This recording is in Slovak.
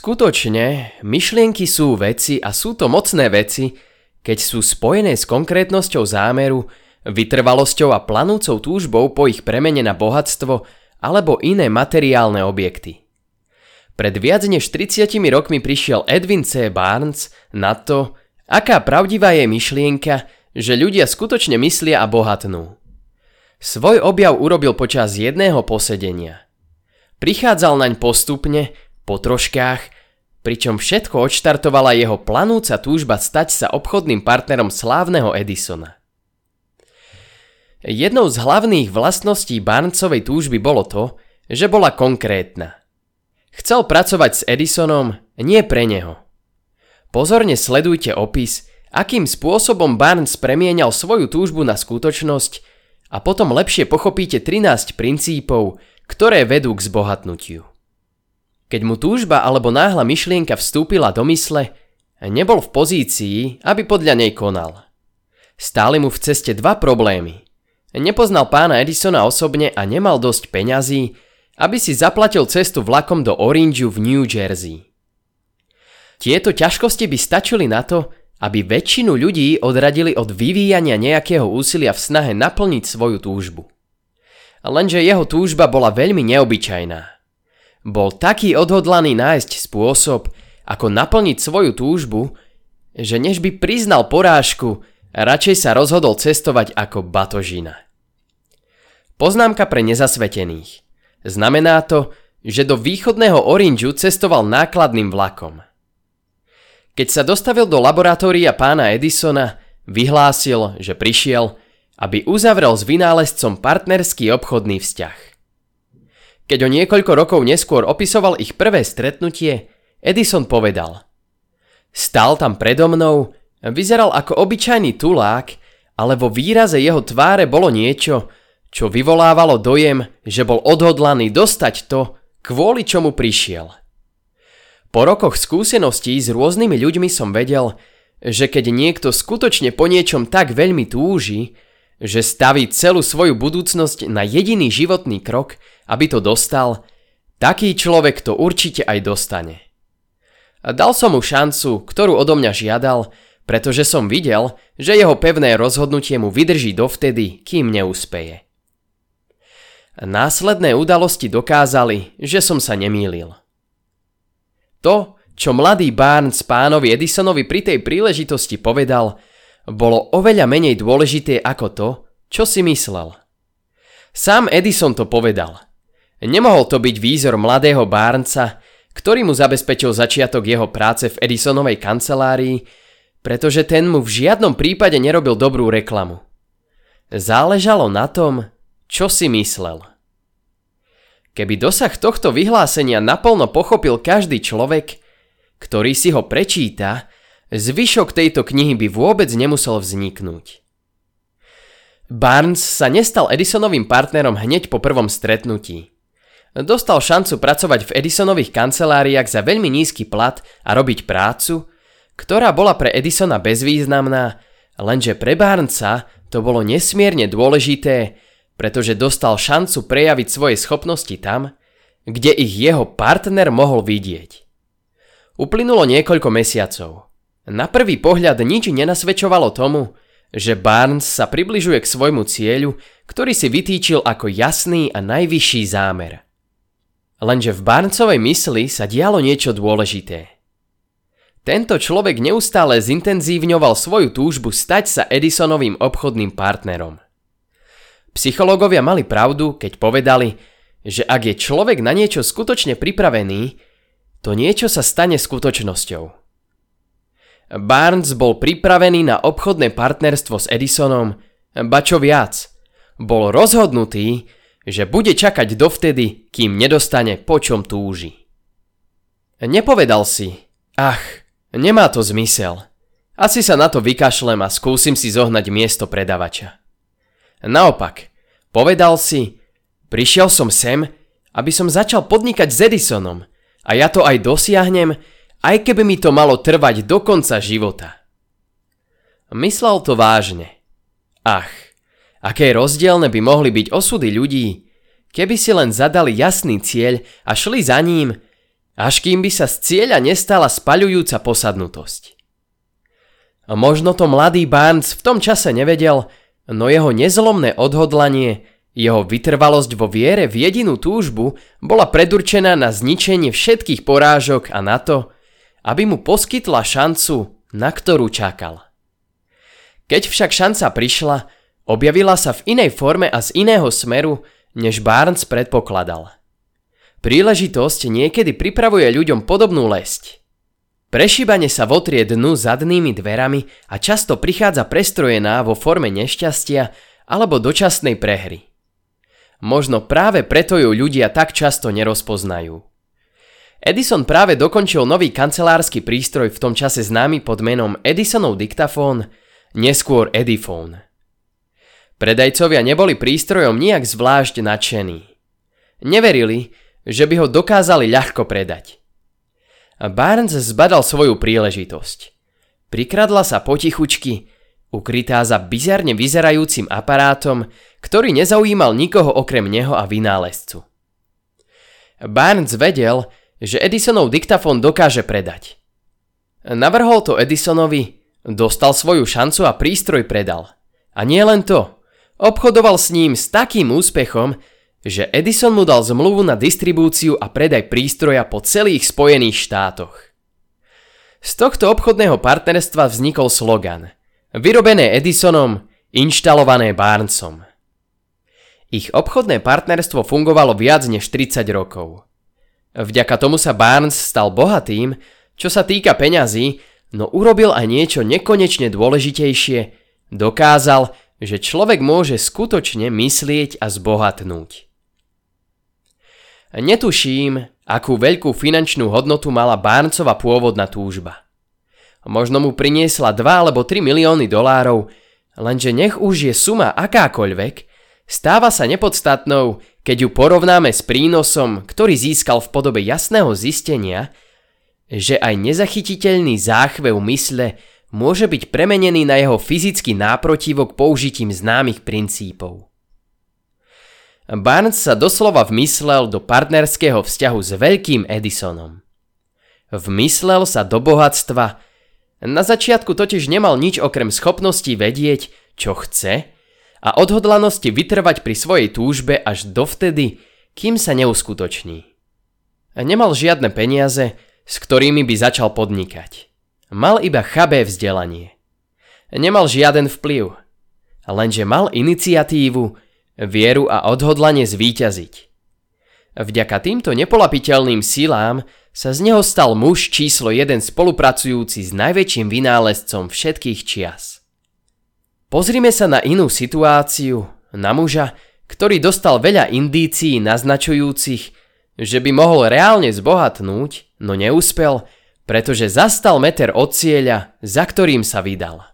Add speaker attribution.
Speaker 1: Skutočne, myšlienky sú veci a sú to mocné veci, keď sú spojené s konkrétnosťou zámeru, vytrvalosťou a planúcou túžbou po ich premene na bohatstvo alebo iné materiálne objekty. Pred viac než 30 rokmi prišiel Edwin C. Barnes na to, aká pravdivá je myšlienka, že ľudia skutočne myslia a bohatnú. Svoj objav urobil počas jedného posedenia. Prichádzal naň postupne, po troškách, pričom všetko odštartovala jeho planúca túžba stať sa obchodným partnerom slávneho Edisona. Jednou z hlavných vlastností Barnesovej túžby bolo to, že bola konkrétna. Chcel pracovať s Edisonom, nie pre neho. Pozorne sledujte opis, akým spôsobom Barnes premieňal svoju túžbu na skutočnosť a potom lepšie pochopíte 13 princípov, ktoré vedú k zbohatnutiu. Keď mu túžba alebo náhla myšlienka vstúpila do mysle, nebol v pozícii, aby podľa nej konal. Stáli mu v ceste dva problémy. Nepoznal pána Edisona osobne a nemal dosť peňazí, aby si zaplatil cestu vlakom do Orangeu v New Jersey. Tieto ťažkosti by stačili na to, aby väčšinu ľudí odradili od vyvíjania nejakého úsilia v snahe naplniť svoju túžbu. Lenže jeho túžba bola veľmi neobyčajná. Bol taký odhodlaný nájsť spôsob, ako naplniť svoju túžbu, že než by priznal porážku, radšej sa rozhodol cestovať ako batožina. Poznámka pre nezasvetených. Znamená to, že do východného Orangeu cestoval nákladným vlakom. Keď sa dostavil do laboratória pána Edisona, vyhlásil, že prišiel, aby uzavrel s vynálezcom partnerský obchodný vzťah. Keď o niekoľko rokov neskôr opisoval ich prvé stretnutie, Edison povedal: Stál tam predo mnou, vyzeral ako obyčajný tulák, ale vo výraze jeho tváre bolo niečo, čo vyvolávalo dojem, že bol odhodlaný dostať to, kvôli čomu prišiel. Po rokoch skúseností s rôznymi ľuďmi som vedel, že keď niekto skutočne po niečom tak veľmi túži, že staví celú svoju budúcnosť na jediný životný krok, aby to dostal, taký človek to určite aj dostane. A dal som mu šancu, ktorú odo mňa žiadal, pretože som videl, že jeho pevné rozhodnutie mu vydrží dovtedy, kým neúspeje. Následné udalosti dokázali, že som sa nemýlil. To, čo mladý Barnes pánovi Edisonovi pri tej príležitosti povedal, bolo oveľa menej dôležité ako to, čo si myslel. Sám Edison to povedal. Nemohol to byť výzor mladého Barnesa, ktorý mu zabezpečil začiatok jeho práce v Edisonovej kancelárii, pretože ten mu v žiadnom prípade nerobil dobrú reklamu. Záležalo na tom, čo si myslel. Keby dosah tohto vyhlásenia naplno pochopil každý človek, ktorý si ho prečíta, zvyšok tejto knihy by vôbec nemusel vzniknúť. Barnes sa nestal Edisonovým partnerom hneď po prvom stretnutí. Dostal šancu pracovať v Edisonových kanceláriách za veľmi nízky plat a robiť prácu, ktorá bola pre Edisona bezvýznamná, lenže pre Barnesa to bolo nesmierne dôležité, pretože dostal šancu prejaviť svoje schopnosti tam, kde ich jeho partner mohol vidieť. Uplynulo niekoľko mesiacov. Na prvý pohľad nič nenasvedčovalo tomu, že Barnes sa približuje k svojmu cieľu, ktorý si vytýčil ako jasný a najvyšší zámer. Lenže v Barnesovej mysli sa dialo niečo dôležité. Tento človek neustále zintenzívňoval svoju túžbu stať sa Edisonovým obchodným partnerom. Psychológovia mali pravdu, keď povedali, že ak je človek na niečo skutočne pripravený, to niečo sa stane skutočnosťou. Barnes bol pripravený na obchodné partnerstvo s Edisonom, ba čo viac, bol rozhodnutý, že bude čakať dovtedy, kým nedostane, po čom túži. Nepovedal si: nemá to zmysel. Asi sa na to vykašlem a skúsim si zohnať miesto predavača. Naopak, povedal si: prišiel som sem, aby som začal podnikať s Edisonom a ja to aj dosiahnem, aj keby mi to malo trvať do konca života. Myslel to vážne. Aké rozdielne by mohli byť osudy ľudí, keby si len zadali jasný cieľ a šli za ním, až kým by sa z cieľa nestala spaľujúca posadnutosť. A možno to mladý Barnes v tom čase nevedel, no jeho nezlomné odhodlanie, jeho vytrvalosť vo viere v jedinú túžbu bola predurčená na zničenie všetkých porážok a na to, aby mu poskytla šancu, na ktorú čakal. Keď však šanca prišla, objavila sa v inej forme a z iného smeru, než Barnes predpokladal. Príležitosť niekedy pripravuje ľuďom podobnú lesť. Prešíbanie sa votrie dnu zadnými dverami a často prichádza prestrojená vo forme nešťastia alebo dočasnej prehry. Možno práve preto ju ľudia tak často nerozpoznajú. Edison práve dokončil nový kancelársky prístroj v tom čase známy pod menom Edisonov diktafón, neskôr Ediphone. Predajcovia neboli prístrojom nijak zvlášť nadšení. Neverili, že by ho dokázali ľahko predať. Barnes zbadal svoju príležitosť. Prikradla sa potichučky, ukrytá za bizarne vyzerajúcim aparátom, ktorý nezaujímal nikoho okrem neho a vynálezcu. Barnes vedel, že Edisonov diktafón dokáže predať. Navrhol to Edisonovi, dostal svoju šancu a prístroj predal. A nie len to, obchodoval s ním s takým úspechom, že Edison mu dal zmluvu na distribúciu a predaj prístroja po celých Spojených štátoch. Z tohto obchodného partnerstva vznikol slogan Vyrobené Edisonom, inštalované Barnesom. Ich obchodné partnerstvo fungovalo viac než 30 rokov. Vďaka tomu sa Barnes stal bohatým, čo sa týka peňazí, no urobil aj niečo nekonečne dôležitejšie, dokázal, že človek môže skutočne myslieť a zbohatnúť. Netuším, akú veľkú finančnú hodnotu mala Barnesova pôvodná túžba. Možno mu priniesla 2 alebo 3 milióny dolárov, lenže nech už je suma akákoľvek, stáva sa nepodstatnou, keď ju porovnáme s prínosom, ktorý získal v podobe jasného zistenia, že aj nezachytiteľný záchvev mysle môže byť premenený na jeho fyzický náprotivok použitím známych princípov. Barnes sa doslova vmyslel do partnerského vzťahu s veľkým Edisonom. Vmyslel sa do bohatstva, na začiatku totiž nemal nič okrem schopnosti vedieť, čo chce, a odhodlanosti vytrvať pri svojej túžbe až dovtedy, kým sa neuskutoční. Nemal žiadne peniaze, s ktorými by začal podnikať. Mal iba chabé vzdelanie. Nemal žiaden vplyv, lenže mal iniciatívu, vieru a odhodlanie zvíťaziť. Vďaka týmto nepolapiteľným silám sa z neho stal muž číslo 1 spolupracujúci s najväčším vynálezcom všetkých čias. Pozrime sa na inú situáciu, na muža, ktorý dostal veľa indícií naznačujúcich, že by mohol reálne zbohatnúť, no neúspel, pretože zastal meter od cieľa, za ktorým sa vydal.